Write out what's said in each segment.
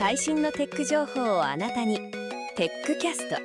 最新のテック情報をあなたに。テックキャスト。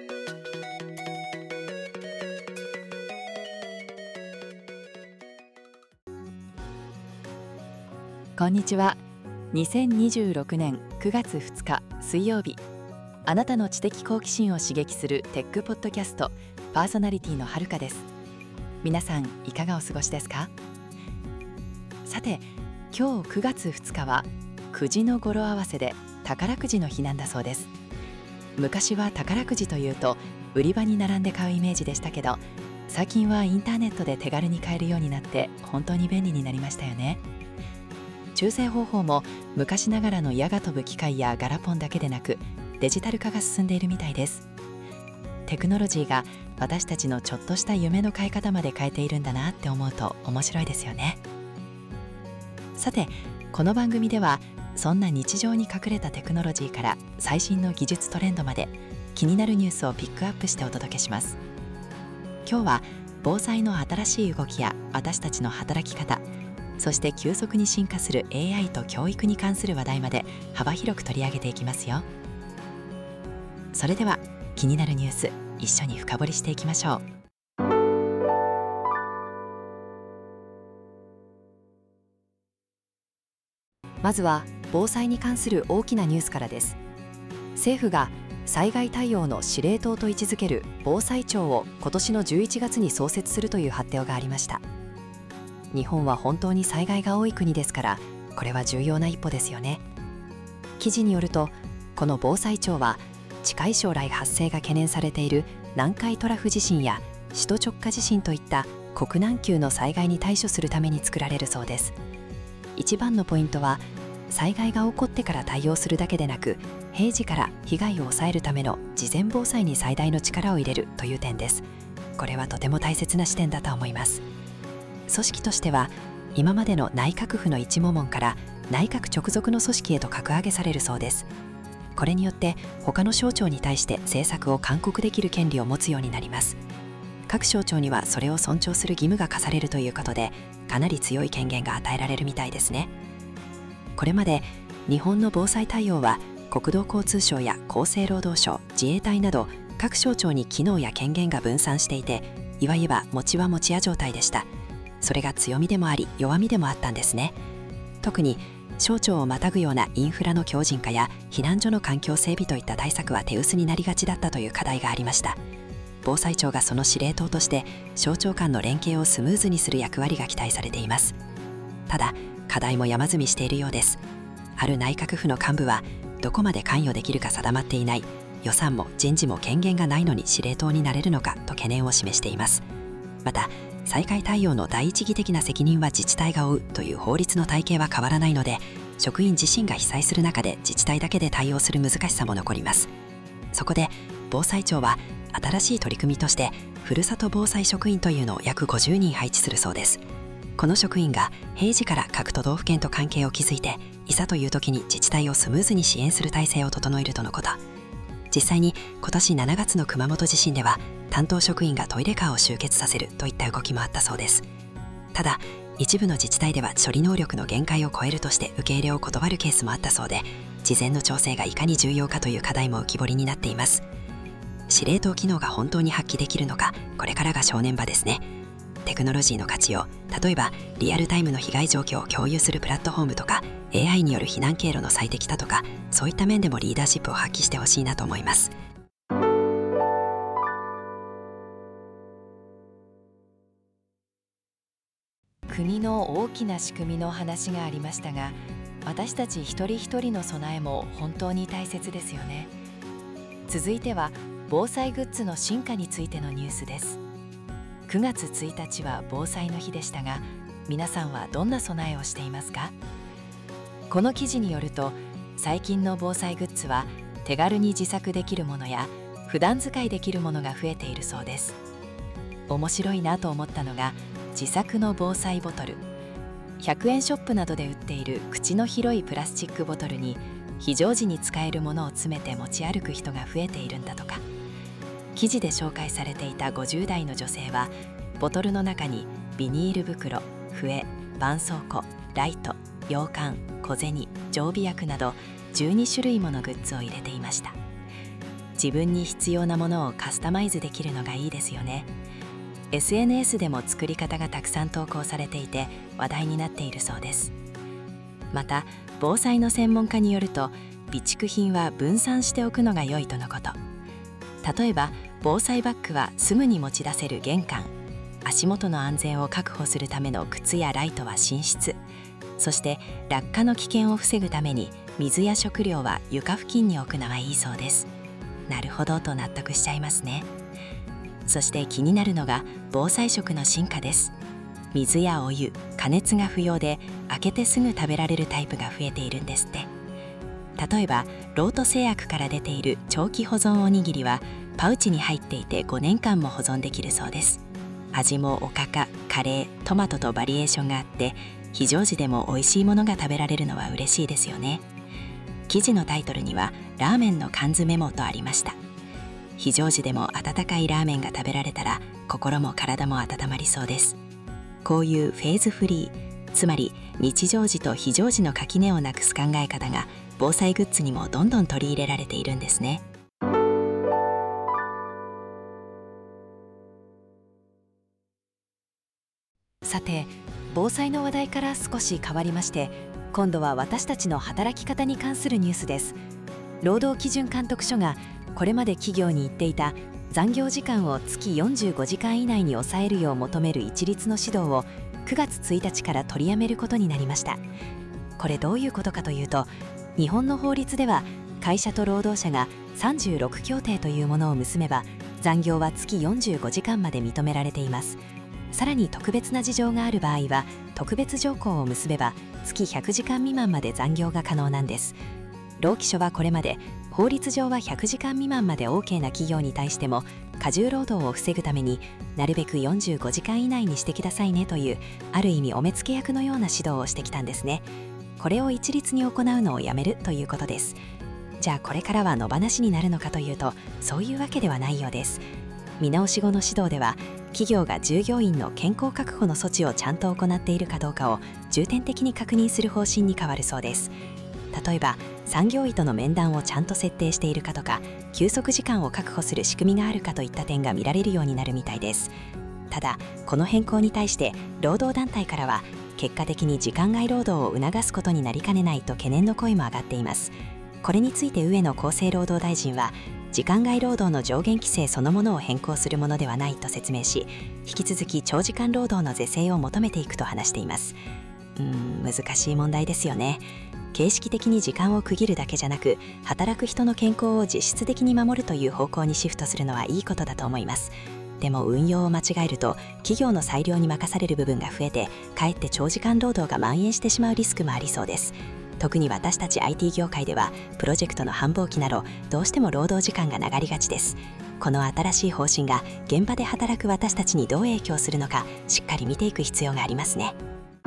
こんにちは。2026年9月2日水曜日、あなたの知的好奇心を刺激するテックポッドキャスト、パーソナリティのはるかです。皆さんいかがお過ごしですか？さて、今日9月2日はくじの語呂合わせで宝くじの日なんだそうです。昔は宝くじというと売り場に並んで買うイメージでしたけど、最近はインターネットで手軽に買えるようになって本当に便利になりましたよね。抽選方法も昔ながらの矢が飛ぶ機械やガラポンだけでなくデジタル化が進んでいるみたいです。テクノロジーが私たちのちょっとした夢の買い方まで変えているんだなって思うと面白いですよね。さて、この番組ではそんな日常に隠れたテクノロジーから最新の技術トレンドまで気になるニュースをピックアップしてお届けします。今日は防災の新しい動きや私たちの働き方、そして急速に進化する AI と教育に関する話題まで幅広く取り上げていきますよ。それでは気になるニュース、一緒に深掘りしていきましょう。まずは防災に関する大きなニュースからです。政府が災害対応の司令塔と位置づける防災庁を今年の11月に創設するという発表がありました。日本は本当に災害が多い国ですから、これは重要な一歩ですよね。記事によると、この防災庁は近い将来発生が懸念されている南海トラフ地震や首都直下地震といった国難級の災害に対処するために作られるそうです。一番のポイントは、災害が起こってから対応するだけでなく、平時から被害を抑えるための事前防災に最大の力を入れるという点です。これはとても大切な視点だと思います。組織としては、今までの内閣府の一顧問から内閣直属の組織へと格上げされるそうです。これによって他の省庁に対して政策を勧告できる権利を持つようになります。各省庁にはそれを尊重する義務が課されるということで、かなり強い権限が与えられるみたいですね。これまで日本の防災対応は国土交通省や厚生労働省、自衛隊など各省庁に機能や権限が分散していて、いわゆる餅は餅屋状態でした。それが強みでもあり弱みでもあったんですね。特に省庁をまたぐようなインフラの強靭化や避難所の環境整備といった対策は手薄になりがちだったという課題がありました。防災庁がその司令塔として省庁間の連携をスムーズにする役割が期待されています。ただ、課題も山積みしているようです。ある内閣府の幹部は、どこまで関与できるか定まっていない、予算も人事も権限がないのに司令塔になれるのかと懸念を示しています。また、災害対応の第一義的な責任は自治体が負うという法律の体系は変わらないので、職員自身が被災する中で自治体だけで対応する難しさも残ります。そこで防災庁は新しい取り組みとして、ふるさと防災職員というのを約50人配置するそうです。この職員が平時から各都道府県と関係を築いて、いざという時に自治体をスムーズに支援する体制を整えるとのこと。実際に今年7月の熊本地震では、担当職員がトイレカーを集結させるといった動きもあったそうです。ただ、一部の自治体では処理能力の限界を超えるとして受け入れを断るケースもあったそうで、事前の調整がいかに重要かという課題も浮き彫りになっています。司令塔機能が本当に発揮できるのか、これからが正念場ですね。テクノロジーの活用、例えばリアルタイムの被害状況を共有するプラットフォームとか AI による避難経路の最適化とか、そういった面でもリーダーシップを発揮してほしいなと思います。国の大きな仕組みの話がありましたが、私たち一人一人の備えも本当に大切ですよね。続いては防災グッズの進化についてのニュースです。9月1日は防災の日でしたが、皆さんはどんな備えをしていますか？この記事によると、最近の防災グッズは手軽に自作できるものや普段使いできるものが増えているそうです。面白いなと思ったのが自作の防災ボトル。100円ショップなどで売っている口の広いプラスチックボトルに非常時に使えるものを詰めて持ち歩く人が増えているんだとか。記事で紹介されていた50代の女性は、ボトルの中にビニール袋、笛、絆創膏、ライト、羊羹、小銭、常備薬など 12種類ものグッズを入れていました。自分に必要なものをカスタマイズできるのがいいですよね。SNS でも作り方がたくさん投稿されていて話題になっているそうです。また防災の専門家によると、備蓄品は分散しておくのが良いとのこと。例えば防災バッグはすぐに持ち出せる玄関、足元の安全を確保するための靴やライトは寝室、そして落下の危険を防ぐために水や食料は床付近に置くのがいいそうです。なるほどと納得しちゃいますね。そして気になるのが防災食の進化です。水やお湯、加熱が不要で開けてすぐ食べられるタイプが増えているんですって。例えばロート製薬から出ている長期保存おにぎりはパウチに入っていて5年間も保存できるそうです。味もおかか、カレー、トマトとバリエーションがあって、非常時でも美味しいものが食べられるのは嬉しいですよね。記事のタイトルにはラーメンの缶詰もとありました。非常時でも温かいラーメンが食べられたら心も体も温まりそうです。こういうフェーズフリー、つまり日常時と非常時の垣根をなくす考え方が防災グッズにもどんどん取り入れられているんですね。 さて、防災の話題から少し変わりまして、今度は私たちの働き方に関するニュースです。労働基準監督署がこれまで企業に言っていた残業時間を月45時間以内に抑えるよう求める一律の指導を9月1日から取りやめることになりました。これどういうことかというと、日本の法律では会社と労働者が36協定というものを結べば残業は月45時間まで認められています。さらに特別な事情がある場合は特別条項を結べば月100時間未満まで残業が可能なんです。労基署はこれまで法律上は100時間未満まで OK な企業に対しても過重労働を防ぐためになるべく45時間以内にしてくださいねというある意味お目付け役のような指導をしてきたんですね。これを一律に行うのをやめるということです。じゃあこれからは野放しになるのかというと、そういうわけではないようです。見直し後の指導では企業が従業員の健康確保の措置をちゃんと行っているかどうかを重点的に確認する方針に変わるそうです。例えば産業医との面談をちゃんと設定しているかとか、休息時間を確保する仕組みがあるかといった点が見られるようになるみたいです。ただこの変更に対して労働団体からは結果的に時間外労働を促すことになりかねないと懸念の声も上がっています。これについて上野厚生労働大臣は、時間外労働の上限規制そのものを変更するものではないと説明し、引き続き長時間労働の是正を求めていくと話しています。難しい問題ですよね。形式的に時間を区切るだけじゃなく、働く人の健康を実質的に守るという方向にシフトするのはいいことだと思います。でも運用を間違えると企業の裁量に任される部分が増えて、かえって長時間労働が蔓延してしまうリスクもありそうです。特に私たち IT 業界ではプロジェクトの繁忙期などどうしても労働時間が流れがちです。この新しい方針が現場で働く私たちにどう影響するのか、しっかり見ていく必要がありますね。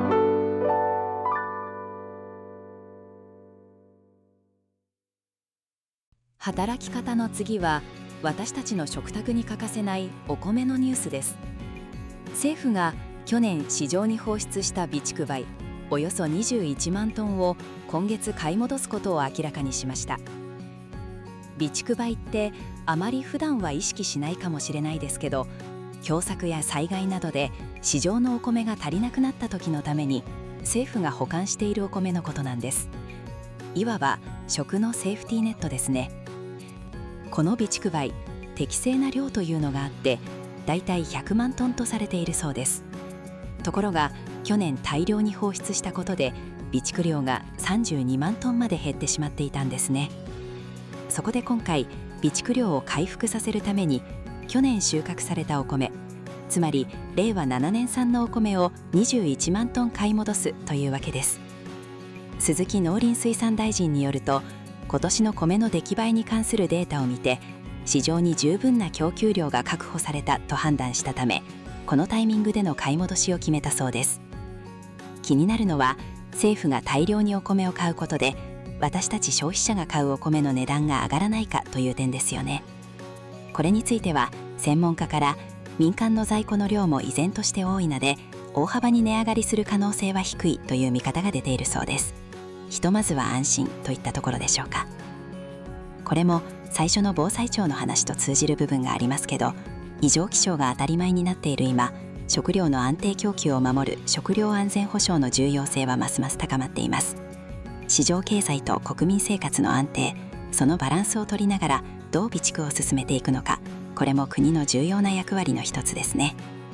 働き方の次は、私たちの食卓に欠かせないお米のニュースです。政府が去年市場に放出した備蓄米およそ21万トンを今月買い戻すことを明らかにしました。備蓄米ってあまり普段は意識しないかもしれないですけど、凶作や災害などで市場のお米が足りなくなった時のために政府が保管しているお米のことなんです。いわば食のセーフティーネットですね。この備蓄米、適正な量というのがあって、だいたい100万トンとされているそうです。ところが去年大量に放出したことで備蓄量が32万トンまで減ってしまっていたんですね。そこで今回備蓄量を回復させるために、去年収穫されたお米、つまり令和7年産のお米を21万トン買い戻すというわけです。鈴木農林水産大臣によると、今年の米の出来栄えに関するデータを見て、市場に十分な供給量が確保されたと判断したため、このタイミングでの買い戻しを決めたそうです。気になるのは、政府が大量にお米を買うことで私たち消費者が買うお米の値段が上がらないかという点ですよね。これについては専門家から、民間の在庫の量も依然として多いので大幅に値上がりする可能性は低いという見方が出ているそうです。 ひとまずは安心といったところでしょうか。これも最初の防災庁の話と通じる部分がありますけど、異常気象が当たり前になっている今、食料の安定供給を守る食料安全保障の重要性はますます高まっています。市場経済と国民生活の安定、そのバランスを取りながらどう備蓄を進めていくのか、これも国の重要な役割の一つですね。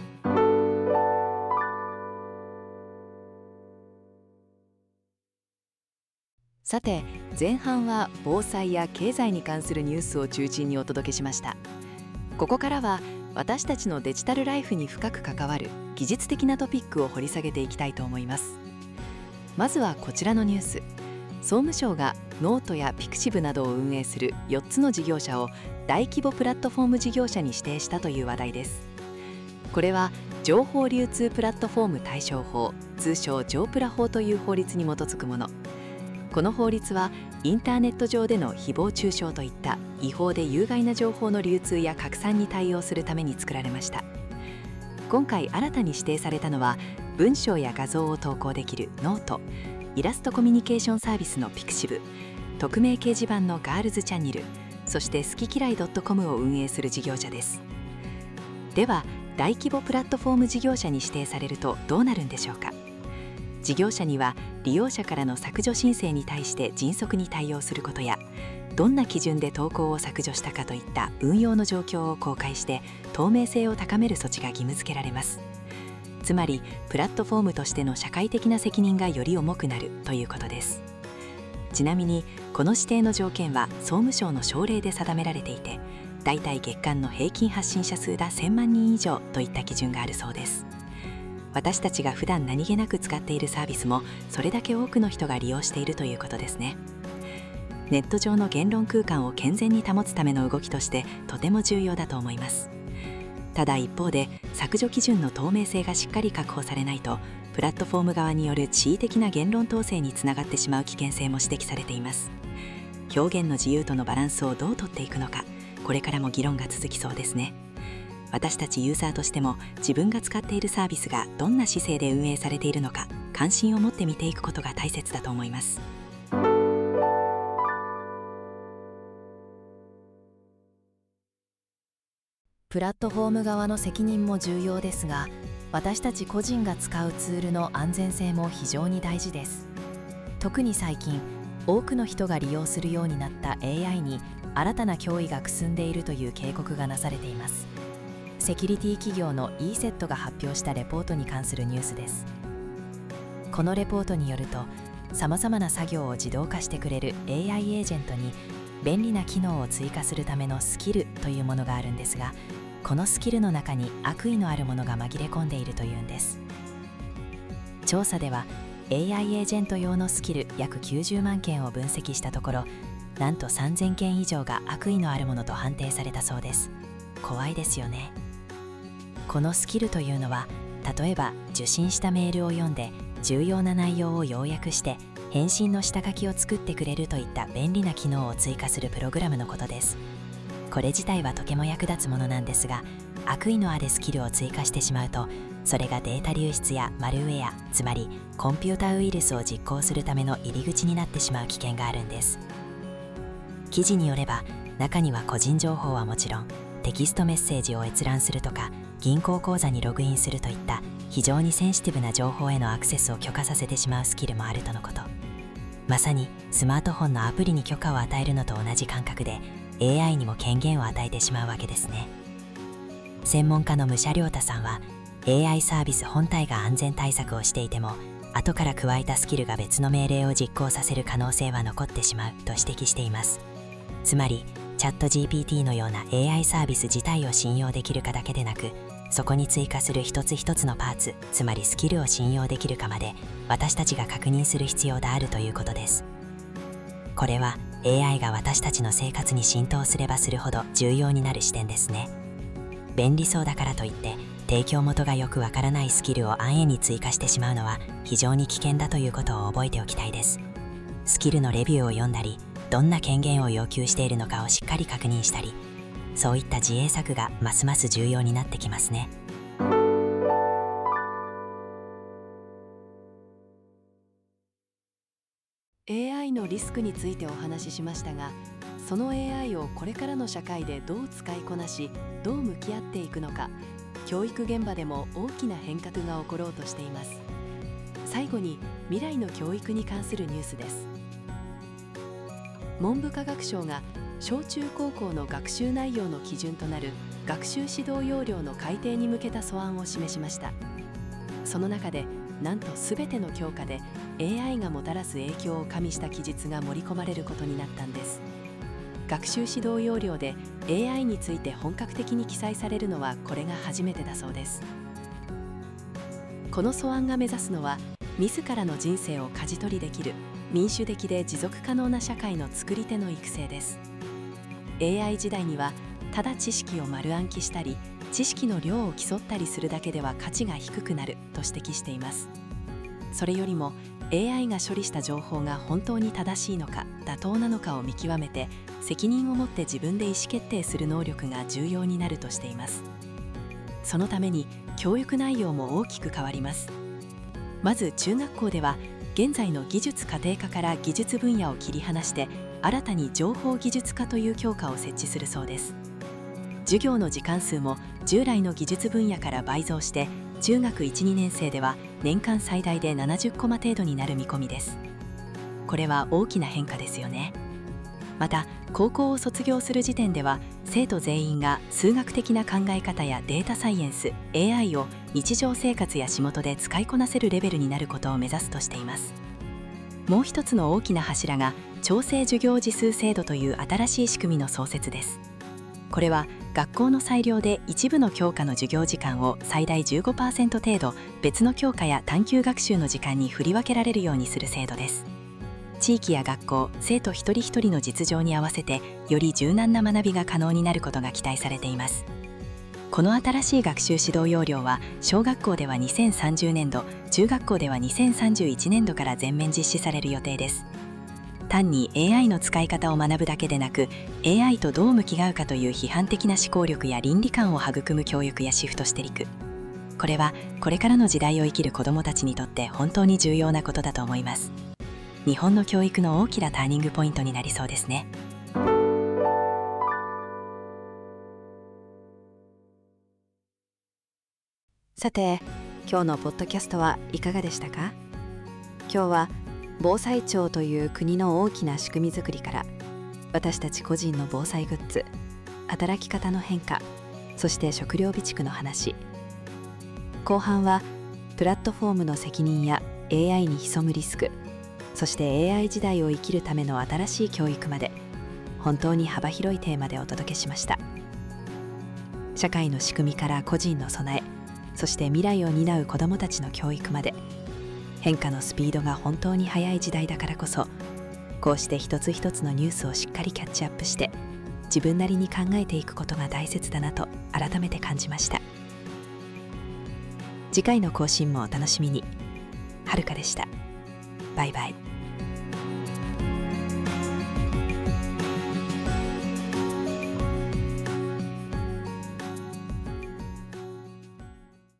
さて、前半は防災や経済に関するニュースを中心にお届けしました。ここからは私たちのデジタルライフに深く関わる技術的なトピックを掘り下げていきたいと思います。まずはこちらのニュース。総務省がノートやピクシブなどを運営する4つの事業者を大規模プラットフォーム事業者に指定したという話題です。これは情報流通プラットフォーム対処法、通称ジョープラ法という法律に基づくもの。この法律はインターネット上での誹謗中傷といった違法で有害な情報の流通や拡散に対応するために作られました。今回新たに指定されたのは、文章や画像を投稿できるノート、イラストコミュニケーションサービスのピクシブ、匿名掲示板のガールズチャンネル、そして好き嫌い .com を運営する事業者です。では、大規模プラットフォーム事業者に指定されるとどうなるんでしょうか。事業者には利用者からの削除申請に対して迅速に対応することや、どんな基準で投稿を削除したかといった運用の状況を公開して透明性を高める措置が義務付けられます。つまりプラットフォームとしての社会的な責任がより重くなるということです。ちなみにこの指定の条件は総務省の省令で定められていて、だいたい月間の平均発信者数が1000万人以上といった基準があるそうです。私たちが普段何気なく使っているサービスもそれだけ多くの人が利用しているということですね。ネット上の言論空間を健全に保つための動きとしてとても重要だと思います。ただ一方で、削除基準の透明性がしっかり確保されないと、プラットフォーム側による恣意的な言論統制につながってしまう危険性も指摘されています。表現の自由とのバランスをどうとっていくのか、これからも議論が続きそうですね。私たちユーザーとしても自分が使っているサービスがどんな姿勢で運営されているのか、関心を持って見ていくことが大切だと思います。 プラットフォーム側の責任も重要ですが、私たち個人が使うツールの安全性も非常に大事です。特に最近、多くの人が利用するようになった AI に新たな脅威がくすんでいるという警告がなされています。セキュリティ企業の ESET が発表したレポートに関するニュースです。このレポートによると、さまざまな作業を自動化してくれる AI エージェントに便利な機能を追加するためのスキルというものがあるんですが、このスキルの中に悪意のあるものが紛れ込んでいるというんです。調査では AI エージェント用のスキル約90万件を分析したところ、なんと3000件以上が悪意のあるものと判定されたそうです。怖いですよね。このスキルというのは、例えば受信したメールを読んで重要な内容を要約して返信の下書きを作ってくれるといった便利な機能を追加するプログラムのことです。これ自体はとても役立つものなんですが、悪意のあるスキルを追加してしまうと、それがデータ流出やマルウェア、つまりコンピュータウイルスを実行するための入り口になってしまう危険があるんです。記事によれば、中には個人情報はもちろん、テキストメッセージを閲覧するとか、銀行口座にログインするといった非常にセンシティブな情報へのアクセスを許可させてしまうスキルもあるとのこと。まさにスマートフォンのアプリに許可を与えるのと同じ感覚で AI にも権限を与えてしまうわけですね。専門家の武者亮太さんは、 AI サービス本体が安全対策をしていても、後から加えたスキルが別の命令を実行させる可能性は残ってしまうと指摘しています。つまりチャット GPT のような AI サービス自体を信用できるかだけでなく、そこに追加する一つ一つのパーツ、つまりスキルを信用できるかまで私たちが確認する必要があるということです。これは AI が私たちの生活に浸透すればするほど重要になる視点ですね。便利そうだからといって提供元がよくわからないスキルを安易に追加してしまうのは非常に危険だということを覚えておきたいです。スキルのレビューを読んだり、どんな権限を要求しているのかをしっかり確認したり、そういった自衛策がますます重要になってきますね。 のリスクについてお話ししましたが、その AI をこれからの社会でどう使いこなし、どう向き合っていくのか、教育現場でも大きな変革が起ころうとしています。最後に未来の教育に関するニュースです。文部科学省が小中高校の学習内容の基準となる学習指導要領の改定に向けた素案を示しました。その中でなんと全ての教科で AI がもたらす影響を加味した記述が盛り込まれることになったんです。学習指導要領で AI について本格的に記載されるのはこれが初めてだそうです。この素案が目指すのは、自らの人生を舵取りできる民主的で持続可能な社会の作り手の育成です。 AI 時代にはただ知識を丸暗記したり、知識の量を競ったりするだけでは価値が低くなると指摘しています。それよりも AI が処理した情報が本当に正しいのか妥当なのかを見極めて、責任を持って自分で意思決定する能力が重要になるとしています。そのために教育内容も大きく変わります。まず中学校では、現在の技術家庭科から技術分野を切り離して新たに情報技術科という教科を設置するそうです。授業の時間数も従来の技術分野から倍増して、中学 1,2 年生では年間最大で70コマ程度になる見込みです。これは大きな変化ですよね。また高校を卒業する時点では、生徒全員が数学的な考え方やデータサイエンス AI を日常生活や仕事で使いこなせるレベルになることを目指すとしています。もう一つの大きな柱が調整授業時数制度という新しい仕組みの創設です。これは学校の裁量で一部の教科の授業時間を最大 15% 程度別の教科や探究学習の時間に振り分けられるようにする制度です。地域や学校、生徒一人一人の実情に合わせてより柔軟な学びが可能になることが期待されています。この新しい学習指導要領は小学校では2030年度、中学校では2031年度から全面実施される予定です。単に AI の使い方を学ぶだけでなく、 AI とどう向き合うかという批判的な思考力や倫理観を育む教育やシフトしていく。これはこれからの時代を生きる子どもたちにとって本当に重要なことだと思います。日本の教育の大きなターニングポイントになりそうですね。 さて、今日のポッドキャストはいかがでしたか？今日は防災庁という国の大きな仕組み作りから、私たち個人の防災グッズ、働き方の変化、そして食料備蓄の話。後半はプラットフォームの責任や AI に潜むリスク、そして AI 時代を生きるための新しい教育まで、本当に幅広いテーマでお届けしました。社会の仕組みから個人の備え、そして未来を担う子どもたちの教育まで、変化のスピードが本当に速い時代だからこそ、こうして一つ一つのニュースをしっかりキャッチアップして、自分なりに考えていくことが大切だなと改めて感じました。次回の更新もお楽しみに。はるかでした。バイバイ。